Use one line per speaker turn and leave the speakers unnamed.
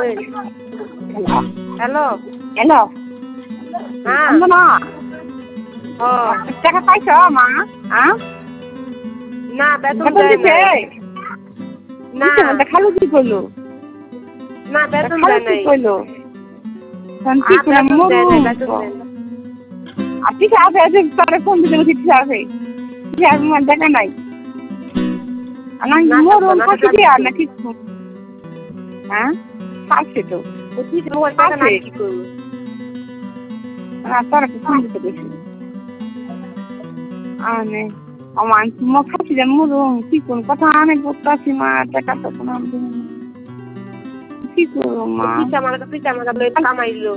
hello
hello
হ্যাঁ
না
ও
টাকা পাইছো মা হ্যাঁ
না বেতন
বেতন
দেয়
দিছে
না
না খালু কি করলো
না বেতন
খালু
দেয়
কি
নাই
করলো কি করে
বেতন
মরু
দেয় নাই বেতন দেয় না
আপনি কি আছে আছে তারে ফোন দিতে ঠিক আছে ঠিক আছে আমার দেখা নাই আমার মরু ফাঁকি দিয়ে আর না কিছু হ্যাঁ আছে তো
কি মোবাইল টাকা না কি করবো
তারা তো ফোন দিতে গেছিল আনে আমার মো ফাঁকি দিয়ে মরু কি কোন কথা আনে বলতাছি মা টাকা তো কোনো কি করবো মা
পিছা আমার কামাইলো